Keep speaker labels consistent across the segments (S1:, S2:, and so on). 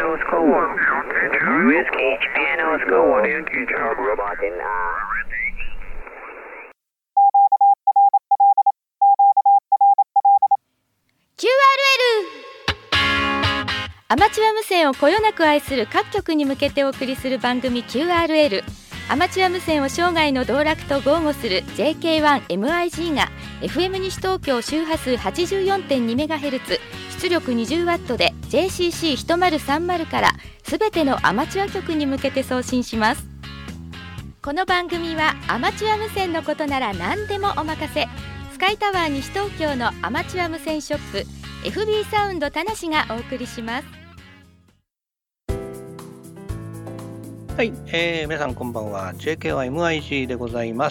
S1: Oscar 1. Whiskey, Japan Oscar 1. Robot in
S2: QRL アマチュア無線をこよなく愛する各局に向けてお送りする番組 QRL。 アマチュア無線を生涯の道楽と豪語する JK1MIG が FM 西東京周波数 84.2MHz 出力 20W で JCC1030 からすべてのアマチュア局に向けて送信します。この番組はアマチュア無線のことなら何でもお任せ、スカイタワー西東京のアマチュア無線ショップ FB サウンド田無がお送りします。
S3: はい、皆さんこんばんは。 JK1MIG でございます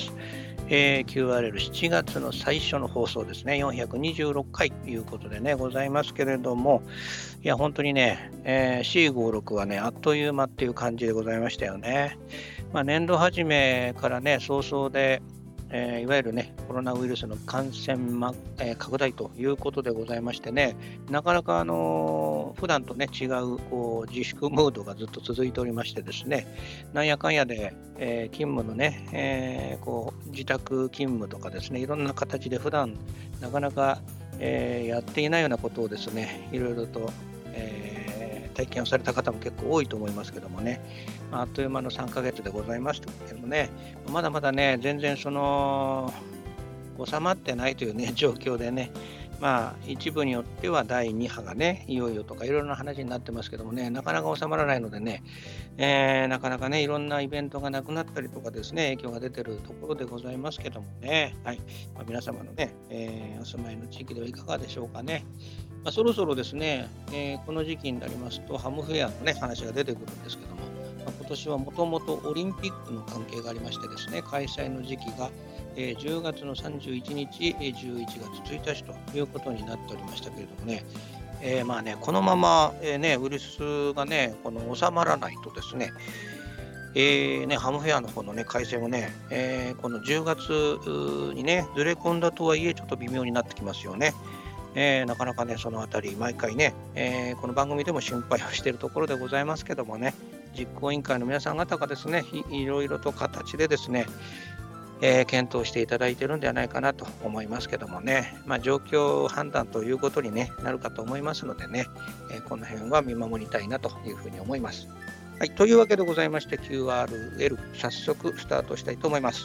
S3: 。QRL7 月の最初の放送ですね、426回ということでねございますけれども、いや本当にね、C56 はねあっという間っていう感じでございましたよね。年度初めからね早々でいわゆるねコロナウイルスの感染、拡大ということでございましてね、なかなか普段とね違う自粛ムードがずっと続いておりましてですね、なんやかんやで、勤務のね、自宅勤務とかですね、いろんな形で普段なかなか、やっていないようなことをですねいろいろと、体験をされた方も結構多いと思いますけどもね、あっという間の3ヶ月でございましたけどもね、まだまだね全然収まってないというね状況でね、一部によっては第2波がねいよいよとかいろいろな話になってますけどもね、なかなか収まらないのでね、なかなかねいろんなイベントがなくなったりとかですね影響が出てるところでございますけどもね、はい、皆様のね、お住まいの地域ではいかがでしょうかね。そろそろですね、この時期になりますとハムフェアのね話が出てくるんですけども、今年はもともとオリンピックの関係がありましてですね、開催の時期が10月の31日、11月1日ということになっておりましたけれどもね、このまま、ウイルスがね収まらないとですね、ハムフェアの方のね開催もね、この10月にねずれ込んだとはいえちょっと微妙になってきますよね。なかなかねそのあたり毎回ね、この番組でも心配をしているところでございますけどもね、実行委員会の皆さん方がですねいろいろと形でですね、検討していただいているんではないかなと思いますけどもね、状況判断ということに、なるかと思いますのでね、この辺は見守りたいなというふうに思います。はい、というわけでございまして QRL 早速スタートしたいと思います。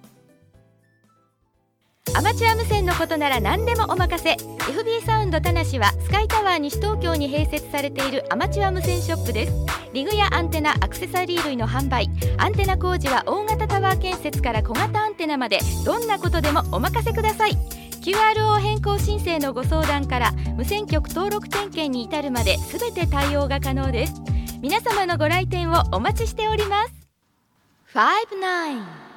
S2: アマチュア無線のことなら何でもお任せ、 FB サウンド田無はスカイタワー西東京に併設されているアマチュア無線ショップです。リグやアンテナ、アクセサリー類の販売、アンテナ工事は大型タワー建設から小型アンテナまでどんなことでもお任せください。 QRO 変更申請のご相談から無線局登録点検に至るまで全て対応が可能です。皆様のご来店をお待ちしております。59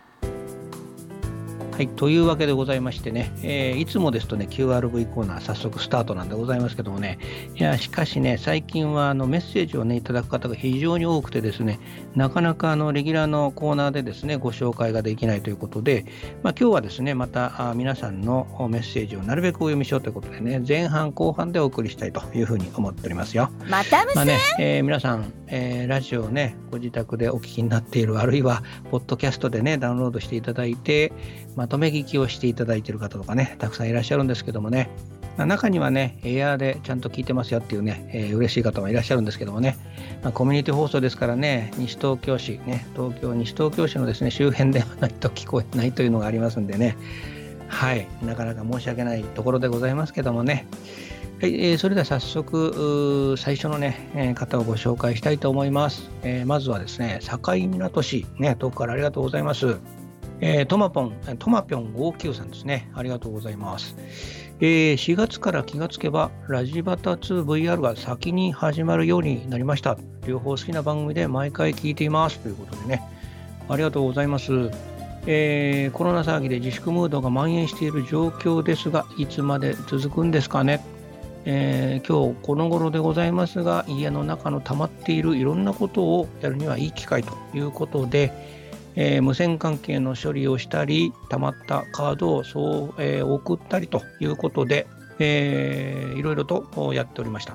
S3: はい、というわけでございましてね、いつもですとね QRV コーナー早速スタートなんでございますけどもね、いやしかしね最近はメッセージをねいただく方が非常に多くてですね、なかなかレギュラーのコーナーでですねご紹介ができないということで、今日はですねまた皆さんのメッセージをなるべくお読みしようということでね、前半後半でお送りしたいというふうに思っておりますよ。
S2: また無線、
S3: 皆さん、ラジオをねご自宅でお聞きになっている、あるいはポッドキャストでねダウンロードしていただいてまとめ聞きをしていただいている方とかねたくさんいらっしゃるんですけどもね、中にはねエアーでちゃんと聞いてますよっていうね、嬉しい方もいらっしゃるんですけどもね、コミュニティ放送ですからね、西東京市ね、東京西東京市のですね周辺ではないと聞こえないというのがありますんでね、はい、なかなか申し訳ないところでございますけどもね、はい、それでは早速最初のね、方をご紹介したいと思います。まずはですね境港市ね、遠くからありがとうございます。トマぴょん59さんですね、ありがとうございます。4月から気がつけばラジバタ 2VR が先に始まるようになりました。両方好きな番組で毎回聞いていますということでね、ありがとうございます。コロナ騒ぎで自粛ムードが蔓延している状況ですが、いつまで続くんですかね。今日この頃でございますが、家の中の溜まっているいろんなことをやるにはいい機会ということで、無線関係の処理をしたり、溜まったカードを送ったりということで、いろいろとやっておりましたと。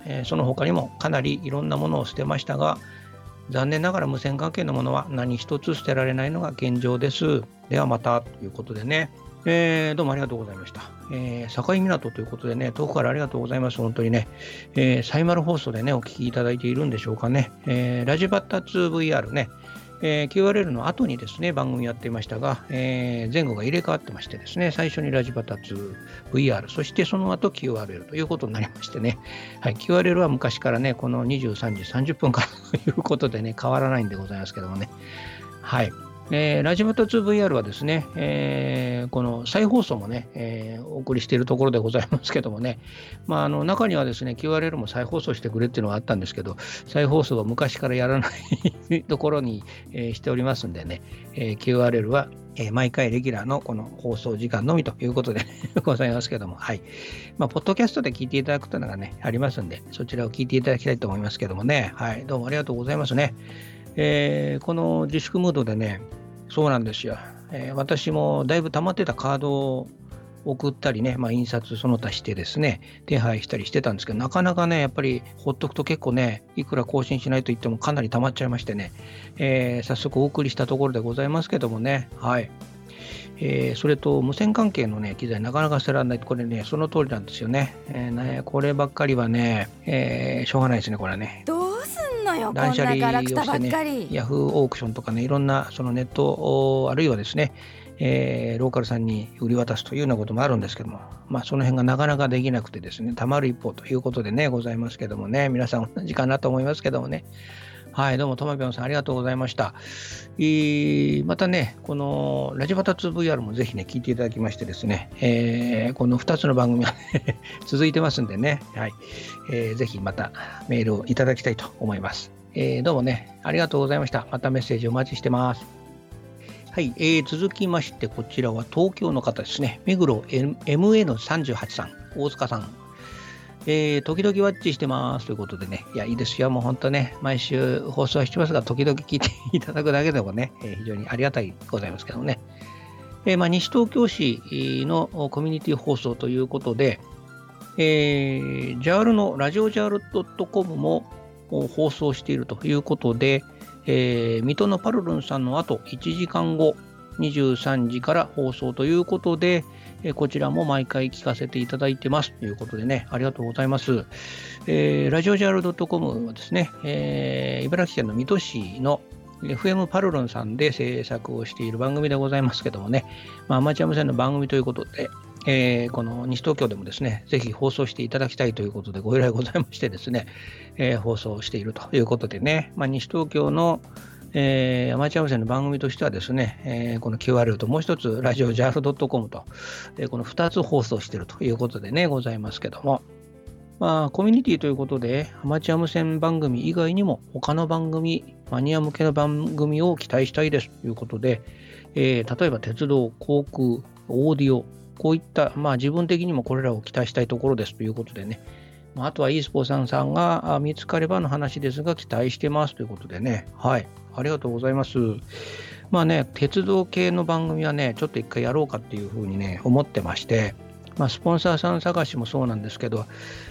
S3: その他にもかなりいろんなものを捨てましたが、残念ながら無線関係のものは何一つ捨てられないのが現状です。ではまたということでね、どうもありがとうございました。境港ということでね、遠くからありがとうございます。本当にね、サイマル放送でね、お聞きいただいているんでしょうかね。ラジバッタ 2VR ね、QRL の後にですね、番組やっていましたが、前後が入れ替わってましてですね、最初にラジバタ 2VR、そしてその後 QRL ということになりましてね、はい、QRL は昔からね、この23時30分からということでね、変わらないんでございますけどもね。はい。ラジバタ 2VR はですね、この再放送もね、お送りしているところでございますけどもね、中にはですね、QRL も再放送してくれっていうのがあったんですけど、再放送は昔からやらないところに、しておりますんでね、QRL は、毎回レギュラーのこの放送時間のみということでございますけども、はい。ポッドキャストで聞いていただくというのがね、ありますんで、そちらを聞いていただきたいと思いますけどもね、はい。どうもありがとうございますね。この自粛ムードでね、そうなんですよ。私もだいぶ溜まってたカードを送ったりね、印刷その他してですね、手配したりしてたんですけど、なかなかね、やっぱりほっとくと結構ね、いくら更新しないと言ってもかなり溜まっちゃいましてね、早速お送りしたところでございますけどもね、はい。それと無線関係のね、機材なかなか捨てられない。これね、その通りなんですよね。こればっかりはね、しょうがないですね、これはね。断捨離をしてね、ヤフーオークションとかね、いろんなそのネットあるいはですね、ローカルさんに売り渡すというようなこともあるんですけども、その辺がなかなかできなくてですね、たまる一方ということでね、ございますけどもね、皆さん同じかなと思いますけどもね。はい、どうもとまぴょんさんありがとうございました。またね、このラジバタ 2VR もぜひね、聞いていただきましてですね、この2つの番組は、ね、続いてますんでね、はい、ぜひまたメールをいただきたいと思います。どうもね、ありがとうございました。またメッセージお待ちしてます。はい、続きまして、こちらは東京の方ですね。目黒 MN38 さん、大塚さん。時々ワッチしてますということでね、いや、いいですよ。もう本当ね、毎週放送はしてますが、時々聞いていただくだけでもね、非常にありがたいございますけどね。西東京市のコミュニティ放送ということで、JAL のラジオ JAL.com も放送しているということで、水戸のパルルンさんの後、1時間後、23時から放送ということで、こちらも毎回聞かせていただいてますということでね、ありがとうございます。ラジオ JAL.com はですね、茨城県の水戸市の FM パルルンさんで制作をしている番組でございますけどもね、アマチュア無線の番組ということで、この西東京でもですね、ぜひ放送していただきたいということでご依頼ございましてですね、放送しているということでね、西東京のアマチュア無線の番組としてはですね、この QRL ともう一つラジオ JAL.com と、この2つ放送しているということでね、ございますけども、コミュニティということで、アマチュア無線番組以外にも他の番組、マニア向けの番組を期待したいですということで、例えば鉄道、航空、オーディオ、こういった、自分的にもこれらを期待したいところですということでね、あとは e スポーさんが見つかればの話ですが、期待してますということでね、はい、ありがとうございます。鉄道系の番組はね、ちょっと一回やろうかっていうふうにね、思ってまして、スポンサーさん探しもそうなんですけど、こ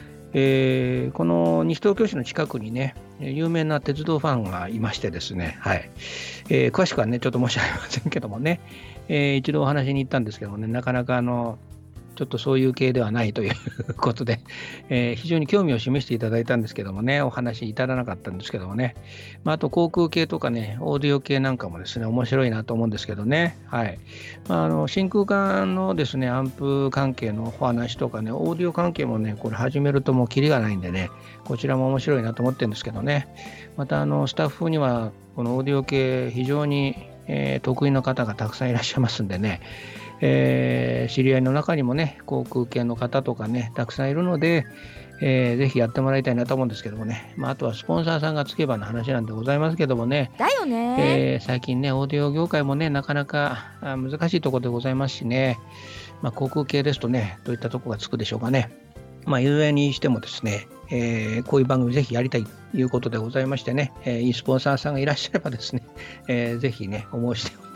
S3: の西東京市の近くにね、有名な鉄道ファンがいましてですね、はい、詳しくはね、ちょっと申し上げませんけどもね、一度お話に行ったんですけどもね、なかなかちょっとそういう系ではないということで、非常に興味を示していただいたんですけどもね、お話至らなかったんですけどもね、あと航空系とかね、オーディオ系なんかもですね、面白いなと思うんですけどね、はい。真空管のですね、アンプ関係のお話とかね、オーディオ関係もね、これ始めるともうキリがないんでね、こちらも面白いなと思ってるんですけどね、またスタッフには、このオーディオ系非常に、得意な方がたくさんいらっしゃいますんでね、知り合いの中にもね、航空系の方とかね、たくさんいるので、ぜひやってもらいたいなと思うんですけどもね、あとはスポンサーさんがつけばの話なんでございますけどもね、
S2: だよね、
S3: 最近ね、オーディオ業界もね、なかなか難しいところでございますしね、航空系ですとね、どういったところがつくでしょうかね。いずれにしてもですね、こういう番組ぜひやりたいということでございましてね、いいスポンサーさんがいらっしゃればですね、ぜひね、お申し出をい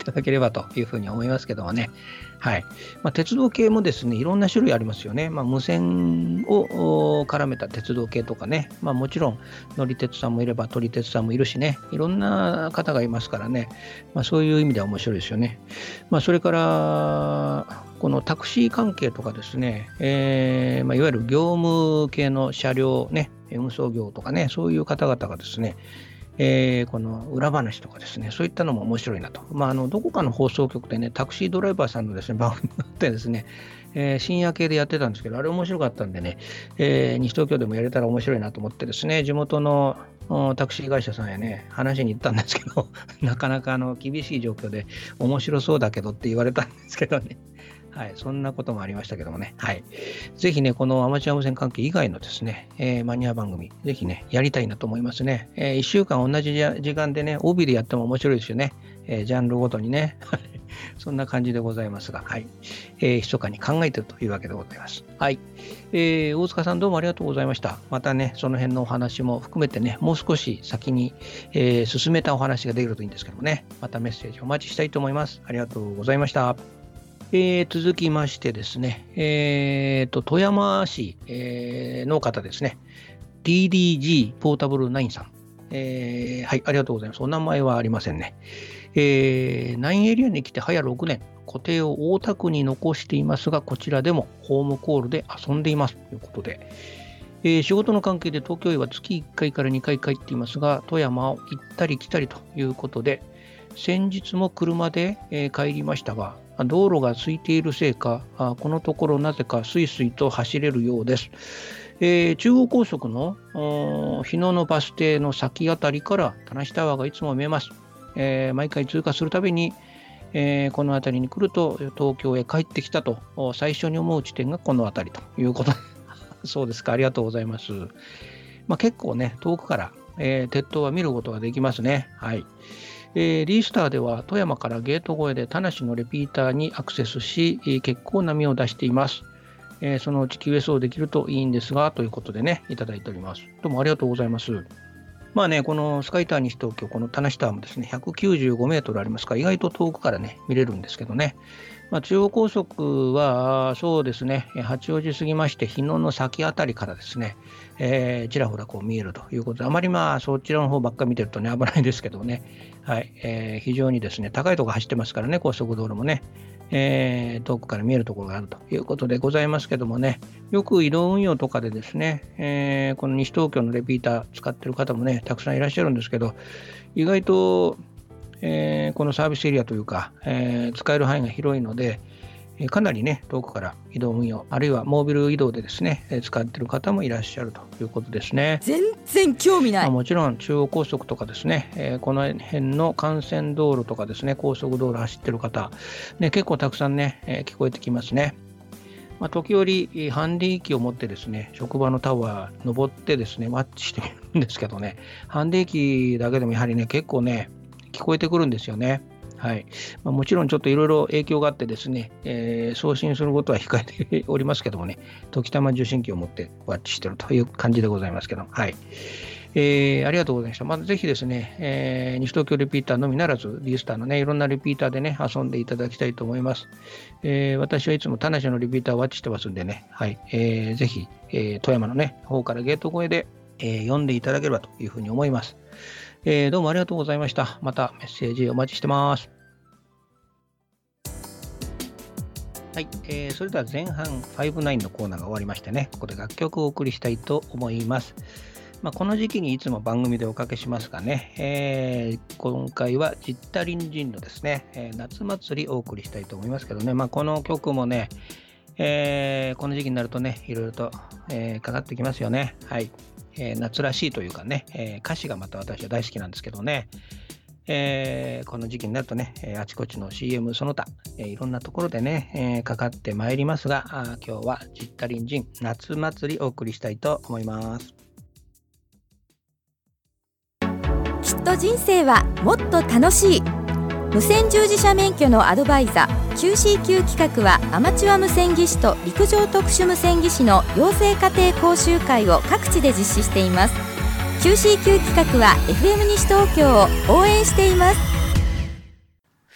S3: ただければというふうに思いますけどもね。はい。鉄道系もですね、いろんな種類ありますよね。無線を絡めた鉄道系とかね、もちろん乗り鉄さんもいれば撮り鉄さんもいるしね、いろんな方がいますからね、そういう意味では面白いですよね。それからこのタクシー関係とかですね、いわゆる業務系の車両ね、運送業とかね、そういう方々がですね、この裏話とかですね、そういったのも面白いなと。どこかの放送局でね、タクシードライバーさんのですね、番組があってですね、深夜系でやってたんですけど、あれ面白かったんでね、西東京でもやれたら面白いなと思ってですね、地元のタクシー会社さんへね、話に行ったんですけど、なかなか厳しい状況で面白そうだけどって言われたんですけどね。はい、そんなこともありましたけどもね。はい。ぜひね、このアマチュア無線関係以外のですね、マニア番組、ぜひね、やりたいなと思いますね。1週間同じ時間でね、帯でやっても面白いですよね。ジャンルごとにね。そんな感じでございますが、はい。密かに考えているというわけでございます。はい。大塚さんどうもありがとうございました。またね、その辺のお話も含めてね、もう少し先に、進めたお話ができるといいんですけどもね、またメッセージお待ちしたいと思います。ありがとうございました。続きましてですね、富山市、の方ですね、DDG ポータブル9さん、はい、ありがとうございます。お名前はありませんね。9エリアに来て早6年、固定を大田区に残していますが、こちらでもホームコールで遊んでいますということで、仕事の関係で東京へは月1回から2回帰っていますが、富山を行ったり来たりということで、先日も車で、帰りましたが、道路が空いているせいか、このところなぜかスイスイと走れるようです。中央高速の日野のバス停の先あたりから田無タワーがいつも見えます。毎回通過するたびに、この辺りに来ると東京へ帰ってきたと最初に思う地点がこの辺りということでそうですか、ありがとうございます。結構ね、遠くから、鉄塔は見ることができますね。はい。リースターでは富山からゲート越えで田無のレピーターにアクセスし、結構波を出しています。そのうち QSO できるといいんですが、ということでね、いただいております。どうもありがとうございます。このスカイター西東京、この田無タワーもですね、195メートルありますから、意外と遠くからね、見れるんですけどね。中央高速は、そうですね、八王子過ぎまして、日野の先あたりからですね、ちらほらこう見えるということで、あまりそちらの方ばっかり見てるとね、危ないですけどね、はい、非常にですね、高いところ走ってますからね、高速道路もね、遠くから見えるところがあるということでございますけどもね、よく移動運用とかでですね、この西東京のレピーター使ってる方もね、たくさんいらっしゃるんですけど、意外と、このサービスエリアというか、使える範囲が広いので、かなりね、遠くから移動運用、あるいはモービル移動でですね、使っている方もいらっしゃるということですね。
S2: 全然興味ない。
S3: もちろん中央高速とかですね、この辺の幹線道路とかですね、高速道路走ってる方、ね、結構たくさんね、聞こえてきますね。時折ハンディ機を持ってですね、職場のタワー登ってですね、マッチしてみるんですけどね、ハンディ機だけでもやはりね、結構ね、聞こえてくるんですよね。はい。もちろんちょっといろいろ影響があってですね、送信することは控えておりますけどもね、時たま受信機を持ってワッチしているという感じでございますけど、はい。ありがとうございました。ぜひですね、西東京レピーターのみならず、リースターのね、いろんなレピーターでね、遊んでいただきたいと思います。私はいつも田無のレピーターをワッチしてますんでね、はい。ぜひ、富山のね、方からゲート越えで、読んでいただければというふうに思います。どうもありがとうございました。またメッセージお待ちしてます。はい、それでは前半59のコーナーが終わりましてね、ここで楽曲をお送りしたいと思います。この時期にいつも番組でおかけしますがね、今回はジッタリンジンのですね、夏祭りをお送りしたいと思いますけどね、この曲もね、この時期になるとね、いろいろと、かかってきますよね。はい。夏らしいというかね、歌詞がまた私は大好きなんですけどね、この時期になるとね、あちこちの CM その他、いろんなところでね、かかってまいりますが、今日はジッタリンジン夏祭りお送りしたいと思います。
S2: きっと人生はもっと楽しい。無線従事者免許のアドバイザー QCQ 企画はアマチュア無線技師と陸上特殊無線技師の養成家庭講習会を各地で実施しています。 QCQ 企画は FM 西東京を応援しています。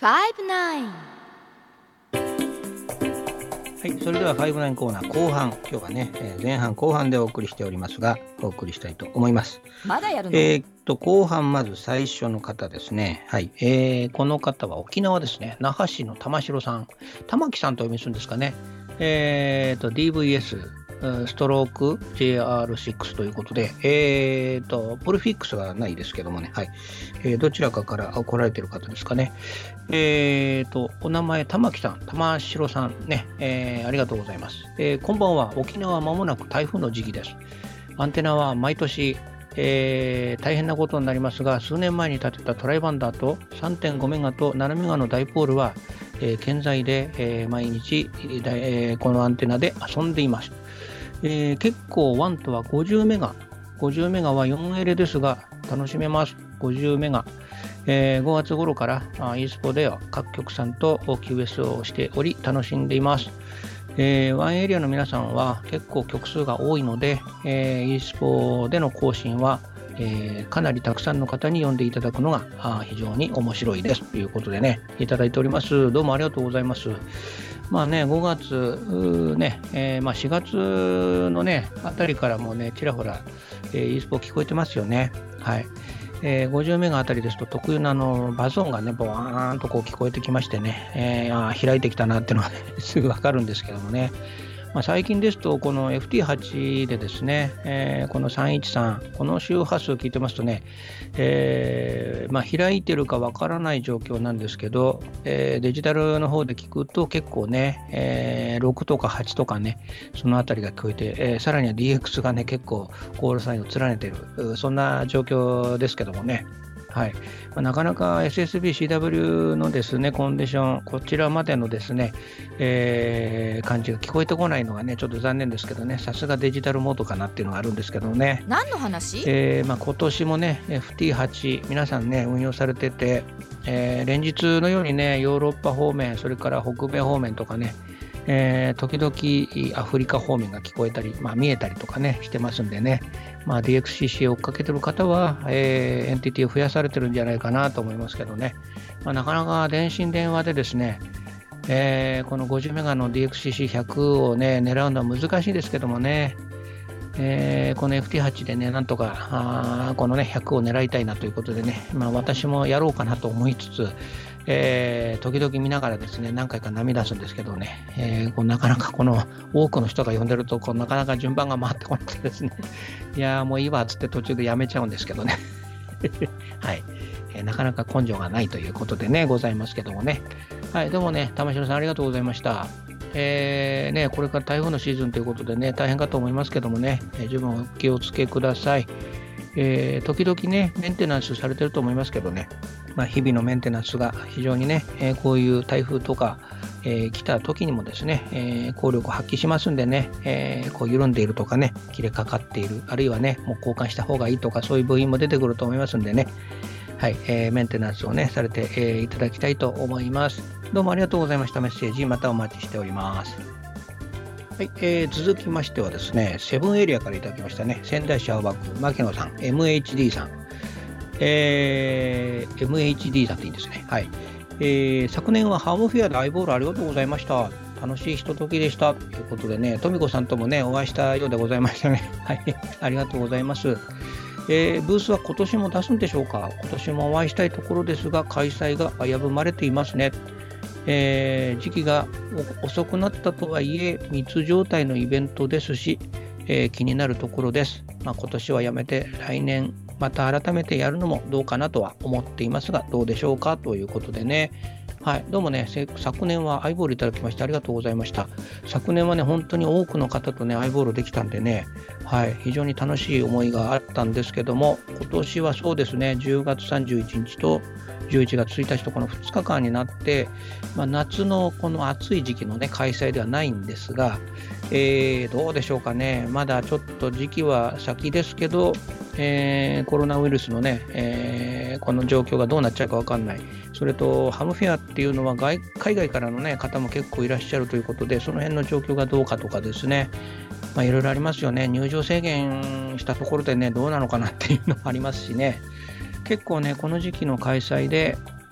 S3: はい、それでは59コーナー後半、今日はね、前半後半でお送りしておりますが、お送りしたいと思います。
S2: まだやるの？
S3: 後半まず最初の方ですね。はい、この方は沖縄ですね。那覇市の玉城さん、玉木さんとお読みするんですかね。DVSストローク JR6 ということで、プルフィックスがないですけどもね、はい、どちらかから来られている方ですかね。お名前、玉木さん、玉城さんね、ありがとうございます。こんばんは。沖縄は間もなく台風の時期です。アンテナは毎年、大変なことになりますが、数年前に建てたトライバンダーと 3.5 メガと7メガのダイポールは、健在で、毎日、このアンテナで遊んでいます。結構1とは50メガ。50メガは 4L ですが楽しめます。50メガ。5月頃からe スポでは各局さんと QS をしており楽しんでいます。ワンエリアの皆さんは結構曲数が多いので、e スポでの更新は、かなりたくさんの方に読んでいただくのが非常に面白いですということでね、いただいております。どうもありがとうございます。まあね、5月ね、4月のね、あたりからもね、ちらほら、e スポ聞こえてますよね。はい。50メガあたりですと特有のバズ音がね、ボワーンとこう聞こえてきましてね、開いてきたなっていうのは、ね、すぐわかるんですけどもね。最近ですと、この FT8 でですね、この313、この周波数を聞いてますとね、開いてるかわからない状況なんですけど、デジタルの方で聞くと結構ね、6とか8とかね、そのあたりが聞こえて、さらには DX がね、結構コールサインを連ねてる、そんな状況ですけどもね。はい。なかなか SSB、CW のですね、コンディション、こちらまでのですね、感じが聞こえてこないのがね、ちょっと残念ですけどね、さすがデジタルモードかなっていうのがあるんですけどね。
S2: 何の話？
S3: 今年もね、FT8、皆さんね、運用されてて、連日のようにね、ヨーロッパ方面、それから北米方面とかね、時々アフリカ方面が聞こえたり、見えたりとかねしてますんでね、DXCC を追っかけてる方は、エンティティを増やされてるんじゃないかなと思いますけどね、なかなか電信電話でですね、この50メガの DXCC100 をね狙うのは難しいですけどもね、この FT8 でねなんとかこのね100を狙いたいなということでね、私もやろうかなと思いつつ、時々見ながらですね何回か波出すんですけどね、なかなかこの多くの人が呼んでるとなかなか順番が回ってこなくてですね、いやもういいわっつって途中でやめちゃうんですけどねはい、なかなか根性がないということでねございますけどもね。はい、どうもね玉城さんありがとうございました。これから台風のシーズンということでね大変かと思いますけどもね、十分お気をつけください。時々ねメンテナンスされてると思いますけどね、日々のメンテナンスが非常にね、こういう台風とか、来た時にもですね、効力を発揮しますんでね、こう緩んでいるとかね切れかかっている、あるいはねもう交換した方がいいとかそういう部品も出てくると思いますんでね、はい、メンテナンスをねされて、いただきたいと思います。どうもありがとうございました。メッセージまたお待ちしております。はい、続きましてはですね、セブンエリアからいただきましたね。仙台市青葉区牧野さん、MHD さん、MHD さんでいいんですね。はい。昨年はハムフェアでアイボールありがとうございました。楽しいひとときでしたということでね、とみこさんともねお会いしたようでございましたね。はい、ありがとうございます。ブースは今年も出すんでしょうか。今年もお会いしたいところですが開催が危ぶまれていますね。時期が遅くなったとはいえ密状態のイベントですし、気になるところです。今年はやめて来年また改めてやるのもどうかなとは思っていますがどうでしょうかということでね。はい、どうもね、昨年はアイボールいただきましてありがとうございました。昨年はね、本当に多くの方とね、アイボールできたんでね、はい、非常に楽しい思いがあったんですけども、今年はそうですね、10月31日と11月1日とこの2日間になって、夏のこの暑い時期のね、開催ではないんですが、どうでしょうかね、まだちょっと時期は先ですけど、コロナウイルスのね、この状況がどうなっちゃうか分かんない。それとハムフェアっていうのは海外からの、ね、方も結構いらっしゃるということで、その辺の状況がどうかとかですね、いろいろありますよね。入場制限したところでねどうなのかなっていうのもありますしね、結構ねこの時期の開催で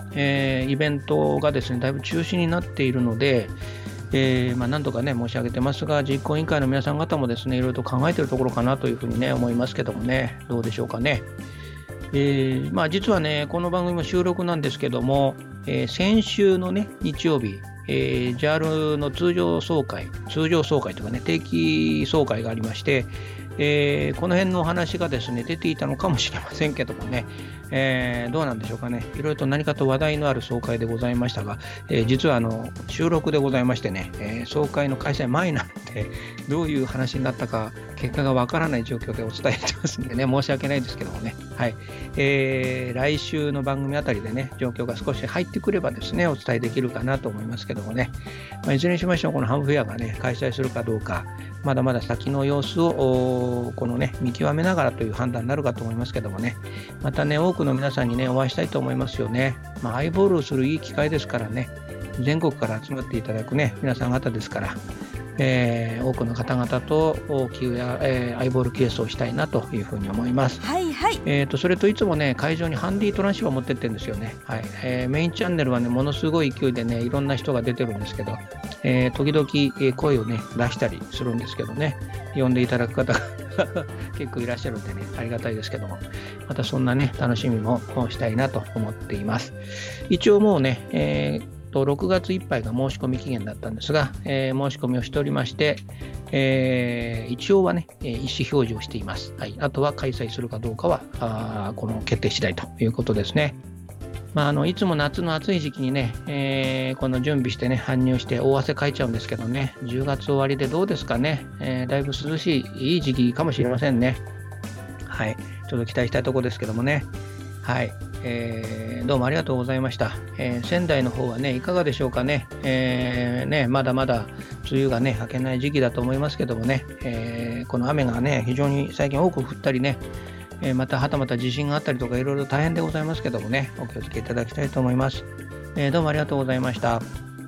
S3: イベントがですねだいぶ中止になっているので、何度かね申し上げてますが、実行委員会の皆さん方もですねいろいろと考えているところかなというふうにね思いますけどもね、どうでしょうかね。実はねこの番組も収録なんですけども、先週のね日曜日、JAL の通常総会というかね定期総会がありまして、この辺のお話がですね出ていたのかもしれませんけどもね、どうなんでしょうかね。いろいろと何かと話題のある総会でございましたが、実は収録でございましてね、総会の開催前なのでどういう話になったか結果がわからない状況でお伝えしてますんでね、申し訳ないですけどもね、はい、来週の番組あたりでね状況が少し入ってくればですねお伝えできるかなと思いますけどもね、いずれにしましてもこのハムフェアがね開催するかどうかまだまだ先の様子をこのね見極めながらという判断になるかと思いますけどもね、またね多くの皆さんにねお会いしたいと思いますよね。アイボールをするいい機会ですからね、全国から集まっていただくね皆さん方ですから、多くの方々と球や、アイボールケースをしたいなというふうに思います。
S2: はいはい。
S3: それといつもね会場にハンディトランシーバー持ってってるんですよね。はい。メインチャンネルはねものすごい勢いでねいろんな人が出てるんですけど、時々、声をね出したりするんですけどね、呼んでいただく方が結構いらっしゃるんでねありがたいですけども、またそんなね楽しみもしたいなと思っています。一応もうね、6月いっぱいが申し込み期限だったんですが、申し込みをしておりまして、一応はね意思表示をしています。はい、あとは開催するかどうかはこの決定次第ということですね。いつも夏の暑い時期にね、この準備してね搬入して大汗かいちゃうんですけどね、10月終わりでどうですかね、だいぶ涼しいいい時期かもしれませんね。はい、ちょっと期待したいところですけどもね。はい、どうもありがとうございました。仙台の方はねいかがでしょうかね。まだまだ梅雨がね明けない時期だと思いますけどもね、この雨がね非常に最近多く降ったりね、またはたまた地震があったりとかいろいろ大変でございますけどもね、お気をつけいただきたいと思います。どうもありがとうございました。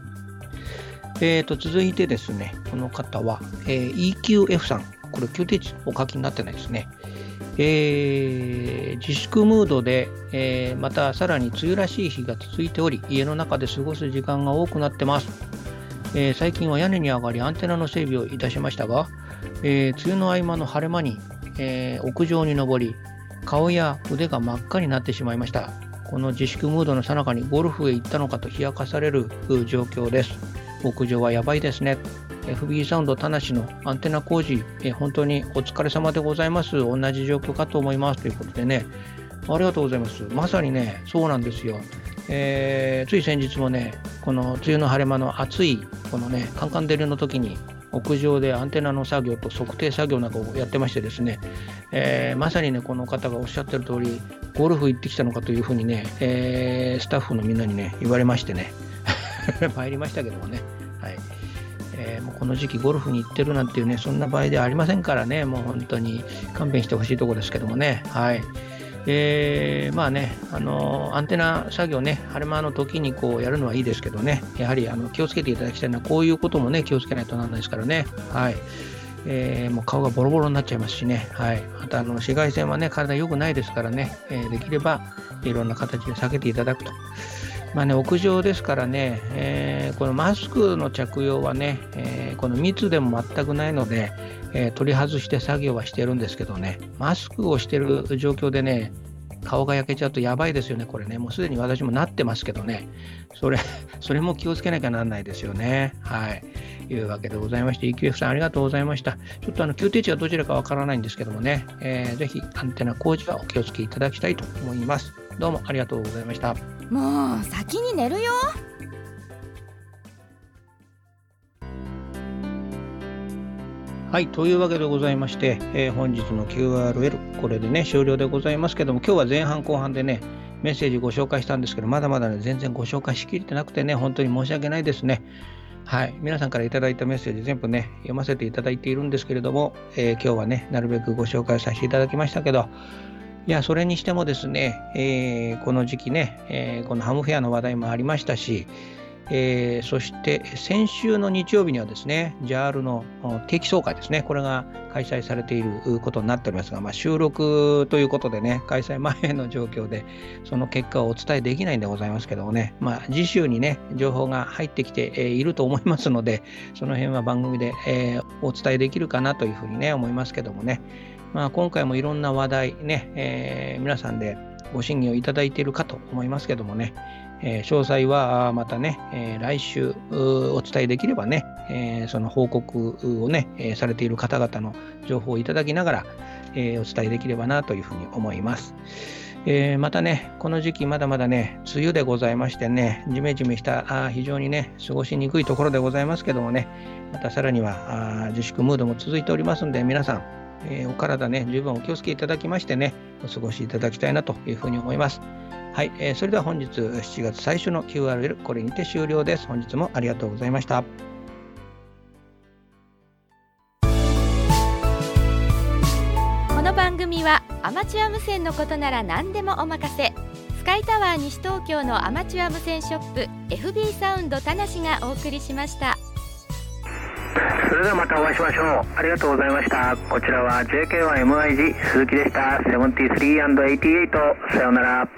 S3: 続いてですね、この方は、EQF さん、これ9定値お書きになってないですね。自粛ムードで、またさらに梅雨らしい日が続いており、家の中で過ごす時間が多くなってます。最近は屋根に上がりアンテナの整備をいたしましたが、梅雨の合間の晴れ間に屋上に登り、顔や腕が真っ赤になってしまいました。この自粛ムードの最中にゴルフへ行ったのかと冷やかされる状況です。屋上はやばいですね。FB サウンド田無のアンテナ工事、本当にお疲れ様でございます。同じ状況かと思いますということでね、ありがとうございます。まさにね、そうなんですよ。つい先日もね、この梅雨の晴れ間の暑いこのねカンカン照りの時に屋上でアンテナの作業と測定作業などをやってましてですね、まさにねこの方がおっしゃってる通りゴルフ行ってきたのかというふうにね、スタッフのみんなにね言われましてね参りましたけどもね、はい、もうこの時期ゴルフに行ってるなんていうねそんな場合ではありませんからね、もう本当に勘弁してほしいところですけどもね。はい。まあね、アンテナ作業ね、晴れ間の時にこうやるのはいいですけどね、やはり気をつけていただきたいのは、こういうこともね、気をつけないとならないですからね。はい。もう顔がボロボロになっちゃいますしね。はい。また紫外線はね、体良くないですからね、できればいろんな形で避けていただくと。まあね、屋上ですからね、このマスクの着用はね、この密でも全くないので、取り外して作業はしてるんですけどね、マスクをしてる状況でね、顔が焼けちゃうとやばいですよね、これね。もうすでに私もなってますけどね、それも気をつけなきゃならないですよね。はい。いうわけでございまして、EQF さんありがとうございました。ちょっと9定値がどちらかわからないんですけどもね、ぜひアンテナ工事はお気をつけいただきたいと思います。どうもありがとうございました。
S2: もう先に寝るよ。
S3: はい、というわけでございまして、本日の QRL これでね終了でございますけども、今日は前半後半でねメッセージご紹介したんですけど、まだまだね全然ご紹介しきれてなくてね、本当に申し訳ないですね。はい、皆さんからいただいたメッセージ全部ね読ませていただいているんですけれども、今日はねなるべくご紹介させていただきましたけど、いやそれにしてもですね、この時期ね、このハムフェアの話題もありましたし、 そして先週の日曜日にはですね JAL の定期総会ですね、これが開催されていることになっておりますが、収録ということでね、開催前の状況でその結果をお伝えできないんでございますけどもね、次週にね情報が入ってきていると思いますので、その辺は番組でお伝えできるかなというふうにね思いますけどもね、今回もいろんな話題ね、皆さんでご審議をいただいているかと思いますけどもね、詳細はまたね、来週お伝えできればね、その報告をね、されている方々の情報をいただきながら、お伝えできればなというふうに思います。またね、この時期まだまだね、梅雨でございましてね、ジメジメした非常にね、過ごしにくいところでございますけどもね、またさらには自粛ムードも続いておりますので、皆さん、お体ね、十分お気をつけいただきましてね、お過ごしいただきたいなというふうに思います。はい、それでは本日7月最初の QRL これにて終了です。本日もありがとうございました。
S2: この番組はアマチュア無線のことなら何でもお任せ、スカイタワー西東京のアマチュア無線ショップ FB サウンド田無がお送りしました。
S1: それではまたお会いしましょう。ありがとうございました。こちらは JK1MIG 鈴木でした。73&88、さようなら。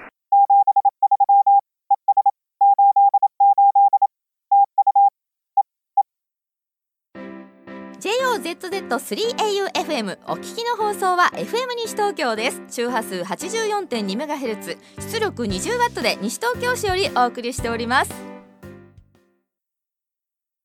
S2: JOZZ3AUFM お聞きの放送は FM 西東京です。周波数 84.2MHz、出力 20W で西東京市よりお送りしております。